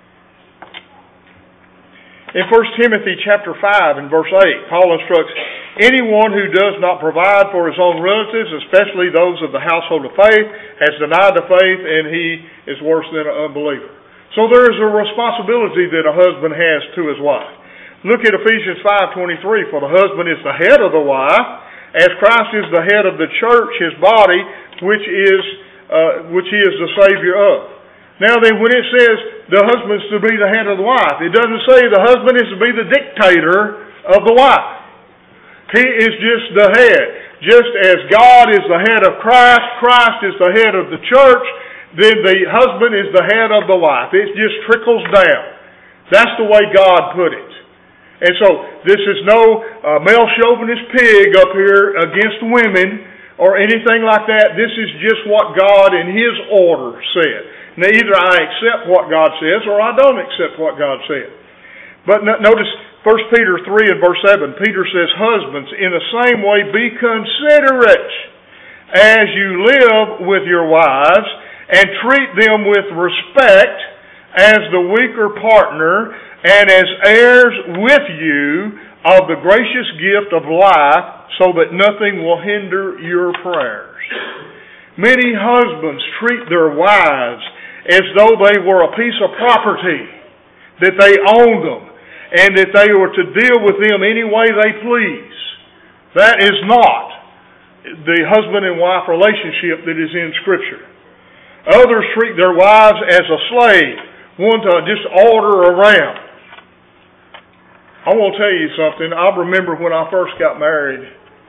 In 1 Timothy chapter 5 and verse 8, Paul instructs, anyone who does not provide for his own relatives, especially those of the household of faith, has denied the faith, and he is worse than an unbeliever. So there is a responsibility that a husband has to his wife. Look at Ephesians 5:23, for the husband is the head of the wife, as Christ is the head of the church, his body, which he is the Savior of. Now then, when it says the husband is to be the head of the wife, it doesn't say the husband is to be the dictator of the wife. He is just the head. Just as God is the head of Christ, Christ is the head of the church, then the husband is the head of the wife. It just trickles down. That's the way God put it. And so, this is no male chauvinist pig up here against women or anything like that. This is just what God in His order said. Now, either I accept what God says or I don't accept what God said. But notice 1 Peter 3 and verse 7. Peter says, husbands, in the same way be considerate as you live with your wives, and treat them with respect as the weaker partner and as heirs with you of the gracious gift of life, so that nothing will hinder your prayers. Many husbands treat their wives as though they were a piece of property, that they owned them, and that they were to deal with them any way they please. That is not the husband and wife relationship that is in Scripture. Others treat their wives as a slave, one to just order around. I want to tell you something. I remember when I first got married,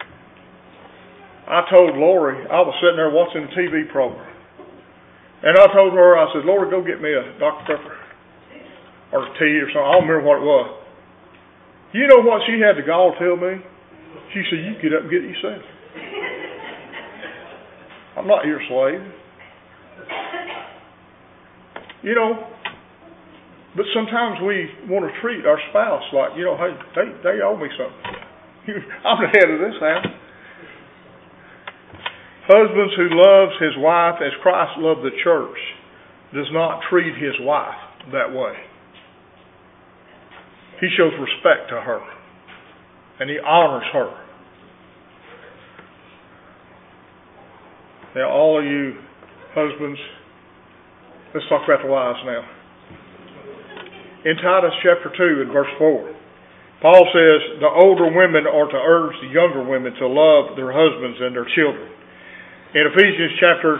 I told Lori, I was sitting there watching a TV program, and I told her, I said, Lori, go get me a Dr. Pepper or tea or something. I don't remember what it was. You know what she had the gall to tell me? She said, you get up and get it yourself. I'm not your slave. You know, but sometimes we want to treat our spouse like, you know, hey, they owe me something. I'm the head of this house. Husbands who loves his wife as Christ loved the church does not treat his wife that way. He shows respect to her, and he honors her. Now, all of you husbands, let's talk about the wives now. In Titus chapter 2 and verse 4, Paul says the older women are to urge the younger women to love their husbands and their children. In Ephesians chapter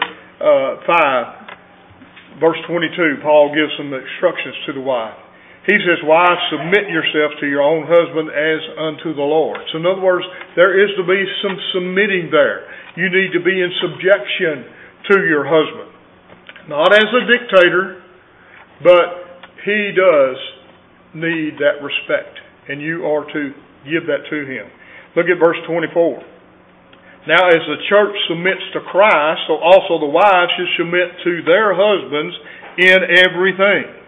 5, verse 22, Paul gives some instructions to the wife. He says, wives, submit yourselves to your own husband as unto the Lord. So in other words, there is to be some submitting there. You need to be in subjection to your husband. Not as a dictator, but he does need that respect, and you are to give that to him. Look at verse 24. Now, as the church submits to Christ, so also the wives should submit to their husbands in everything.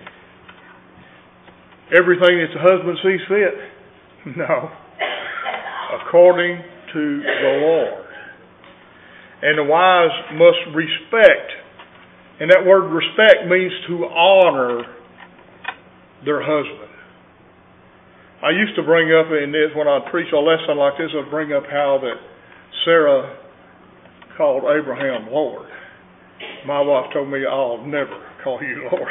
Everything that the husband sees fit? No. According to the Lord. And the wives must respect. And that word respect means to honor their husband. I used to bring up in this, when I'd preach a lesson like this, I'd bring up how that Sarah called Abraham Lord. My wife told me, I'll never call you Lord.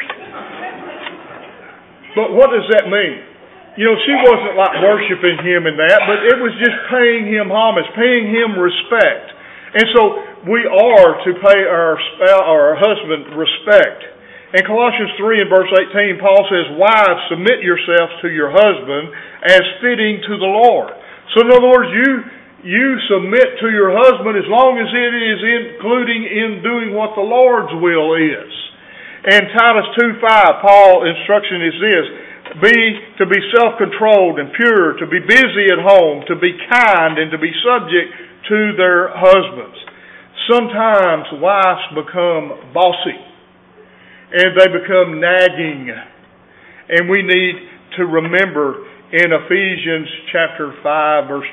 But what does that mean? You know, she wasn't like worshiping him in that, but it was just paying him homage, paying him respect. And so we are to pay our spouse, our husband respect. In Colossians 3 and verse 18, Paul says, wives, submit yourselves to your husband as fitting to the Lord. So in other words, you submit to your husband as long as it is including in doing what the Lord's will is. And Titus 2:5, Paul's instruction is this: to be self-controlled and pure, to be busy at home, to be kind, and to be subject to their husbands. Sometimes wives become bossy, and they become nagging. And we need to remember in Ephesians chapter 5, verse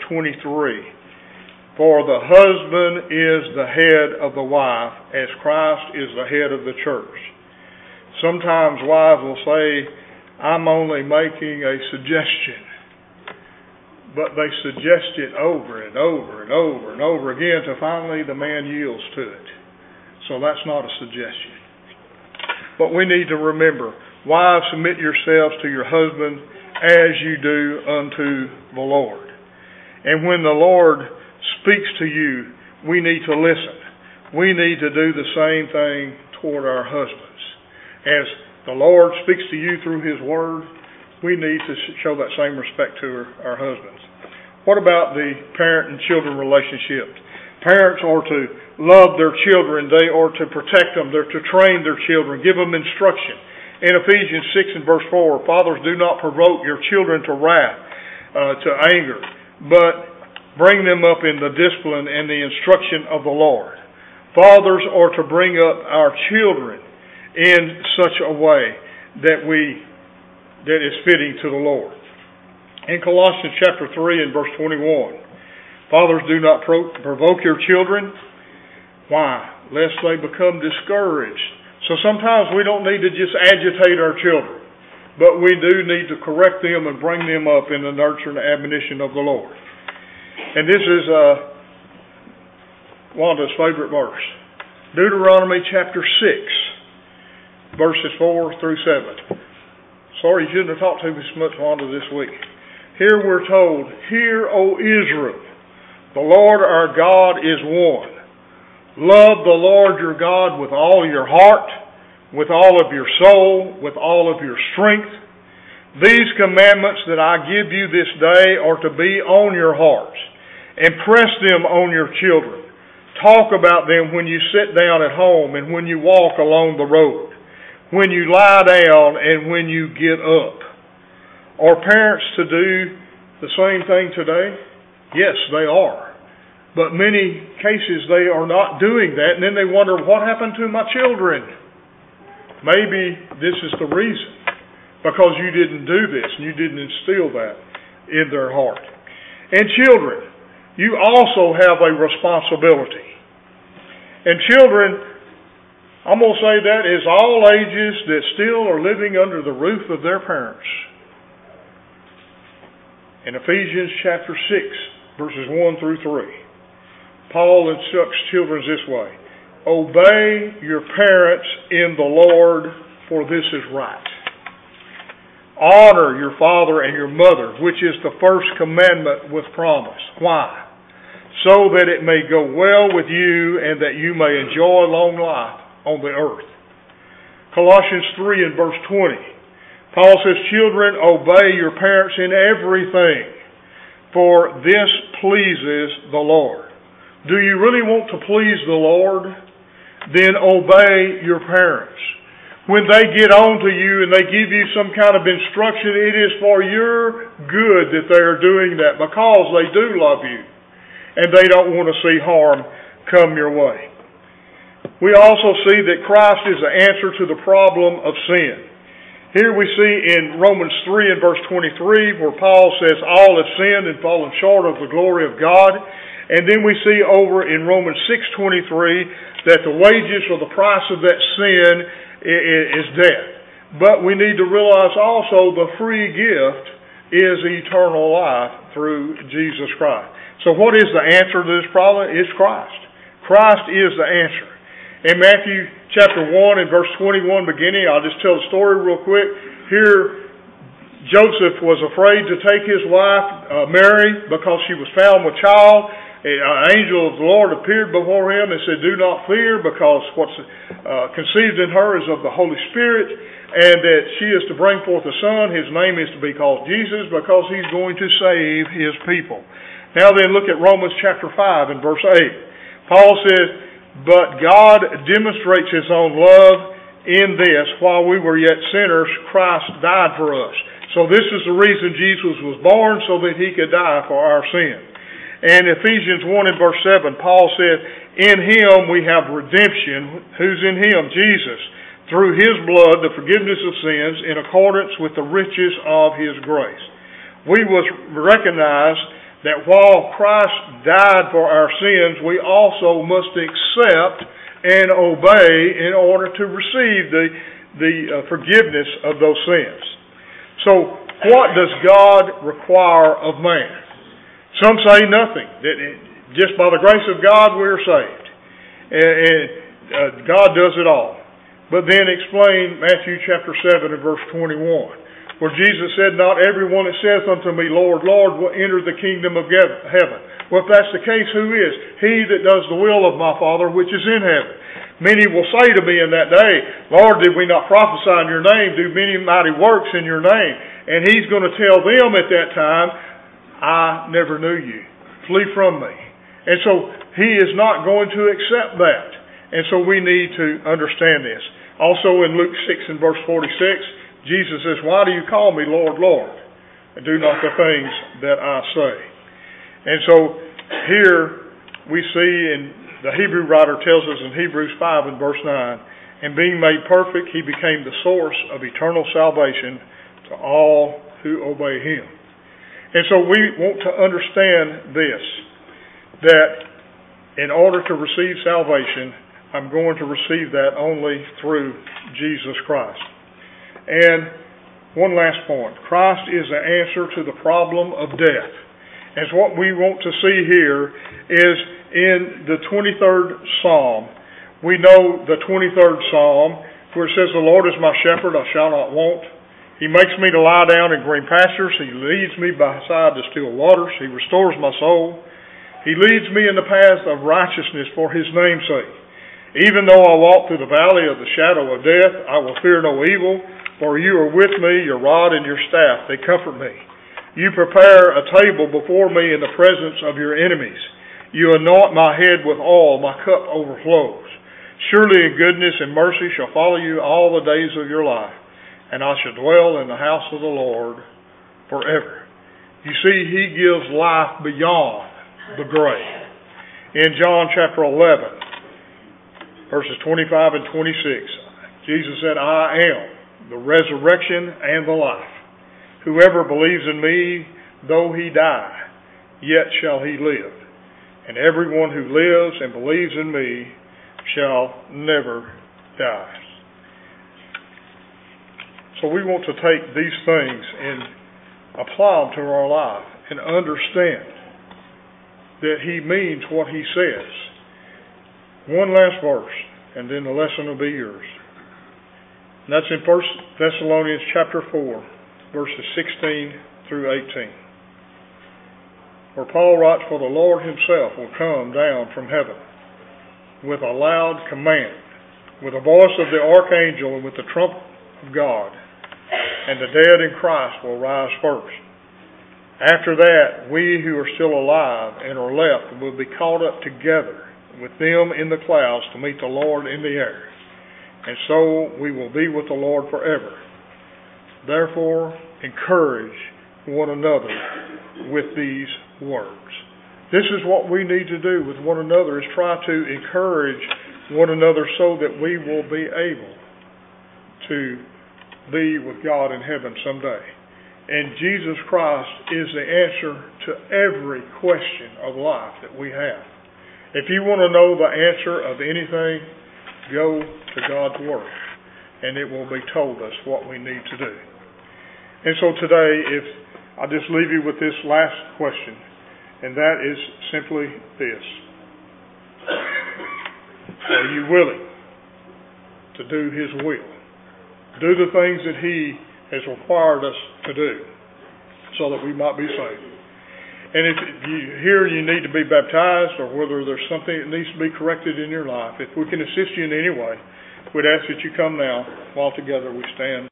23, for the husband is the head of the wife, as Christ is the head of the church. Sometimes wives will say, I'm only making a suggestion. But they suggest it over and over and over and over again until finally the man yields to it. So that's not a suggestion. But we need to remember, wives, submit yourselves to your husband as you do unto the Lord. And when the Lord speaks to you, we need to listen. We need to do the same thing toward our husbands. As the Lord speaks to you through His Word, we need to show that same respect to our husbands. What about the parent and children relationship? Parents are to love their children. They are to protect them. They're to train their children, give them instruction. In Ephesians 6 and verse 4, fathers, do not provoke your children to wrath, to anger, but bring them up in the discipline and the instruction of the Lord. Fathers are to bring up our children in such a way that is fitting to the Lord. In Colossians chapter 3 and verse 21, fathers, do not provoke your children, Why? Lest they become discouraged. So sometimes we don't need to just agitate our children, but we do need to correct them and bring them up in the nurture and admonition of the Lord. And this is Wanda's favorite verse. Deuteronomy chapter 6, verses 4 through 7. Sorry, you shouldn't have talked to me so much, Wanda, this week. Here we're told, "Hear, O Israel, the Lord our God is one. Love the Lord your God with all your heart, with all of your soul, with all of your strength. These commandments that I give you this day are to be on your hearts. Impress them on your children. Talk about them when you sit down at home and when you walk along the road, when you lie down and when you get up." Are parents to do the same thing today? Yes, they are. But many cases they are not doing that, and then they wonder, what happened to my children? Maybe this is the reason, because you didn't do this, and you didn't instill that in their heart. And children, you also have a responsibility. And children, I'm going to say that is all ages that still are living under the roof of their parents. In Ephesians chapter 6, verses 1 through 3, Paul instructs children this way: "Obey your parents in the Lord, for this is right. Honor your father and your mother, which is the first commandment with promise." Why? "So that it may go well with you and that you may enjoy long life on the earth." Colossians 3 and verse 20. Paul says, "Children, obey your parents in everything, for this pleases the Lord." Do you really want to please the Lord? Then obey your parents. When they get on to you and they give you some kind of instruction, it is for your good that they are doing that, because they do love you and they don't want to see harm come your way. We also see that Christ is the answer to the problem of sin. Here we see in Romans 3 and verse 23 where Paul says all have sinned and fallen short of the glory of God. And then we see over in Romans 6:23 that the wages or the price of that sin is death. But we need to realize also the free gift is eternal life through Jesus Christ. So what is the answer to this problem? It's Christ. Christ is the answer. In Matthew chapter 1 and verse 21 beginning, I'll just tell the story real quick. Here, Joseph was afraid to take his wife, Mary, because she was found with child. An angel of the Lord appeared before him and said, "Do not fear, because what's conceived in her is of the Holy Spirit, and that she is to bring forth a son. His name is to be called Jesus, because he's going to save his people." Now then, look at Romans chapter 5 and verse 8. Paul says, "But God demonstrates his own love in this: while we were yet sinners, Christ died for us." So this is the reason Jesus was born, so that he could die for our sin. And Ephesians 1 and verse 7, Paul said, "In him we have redemption." Who's in him? Jesus. "Through his blood, the forgiveness of sins, in accordance with the riches of his grace." We must recognize that while Christ died for our sins, we also must accept and obey in order to receive the forgiveness of those sins. So, what does God require of man? Some say nothing. That just by the grace of God we're saved. And God does it all. But then explain Matthew chapter 7 and verse 21, where Jesus said, "Not everyone that saith unto me, Lord, Lord, will enter the kingdom of heaven." Well, if that's the case, who is? "He that does the will of my Father which is in heaven." Many will say to me in that day, "Lord, did we not prophesy in your name, do many mighty works in your name?" And he's going to tell them at that time, "I never knew you. Flee from me." And so he is not going to accept that. And so we need to understand this. Also in Luke 6 and verse 46, Jesus says, "Why do you call me Lord, Lord, and do not the things that I say?" And so here we see, and the Hebrew writer tells us in Hebrews 5 and verse 9, "And being made perfect, he became the source of eternal salvation to all who obey him." And so we want to understand this, that in order to receive salvation, I'm going to receive that only through Jesus Christ. And one last point. Christ is the answer to the problem of death. And what we want to see here is in the 23rd Psalm. We know the 23rd Psalm where it says, "The Lord is my shepherd, I shall not want. He makes me to lie down in green pastures. He leads me beside the still waters. He restores my soul. He leads me in the paths of righteousness for His name's sake. Even though I walk through the valley of the shadow of death, I will fear no evil, for you are with me, your rod and your staff, they comfort me. You prepare a table before me in the presence of your enemies. You anoint my head with oil, my cup overflows. Surely goodness and mercy shall follow you all the days of your life, and I shall dwell in the house of the Lord forever." You see, He gives life beyond the grave. In John chapter 11, verses 25 and 26, Jesus said, "I am the resurrection and the life. Whoever believes in me, though he die, yet shall he live. And everyone who lives and believes in me shall never die." So we want to take these things and apply them to our life and understand that He means what He says. One last verse, and then the lesson will be yours. And that's in 1 Thessalonians chapter 4, verses 16 through 18. Where Paul writes, "For the Lord Himself will come down from heaven with a loud command, with the voice of the archangel and with the trumpet of God, and the dead in Christ will rise first. After that, we who are still alive and are left will be caught up together with them in the clouds to meet the Lord in the air. And so we will be with the Lord forever. Therefore, encourage one another with these words." This is what we need to do with one another, is try to encourage one another so that we will be able to be with God in heaven someday. And Jesus Christ is the answer to every question of life that we have. If you want to know the answer of anything, go to God's Word, and it will be told us what we need to do. And so today, if I just leave you with this last question, and that is simply this: are you willing to do His will? Do the things that He has required us to do so that we might be saved. And if you need to be baptized, or whether there's something that needs to be corrected in your life, if we can assist you in any way, we'd ask that you come now while together we stand.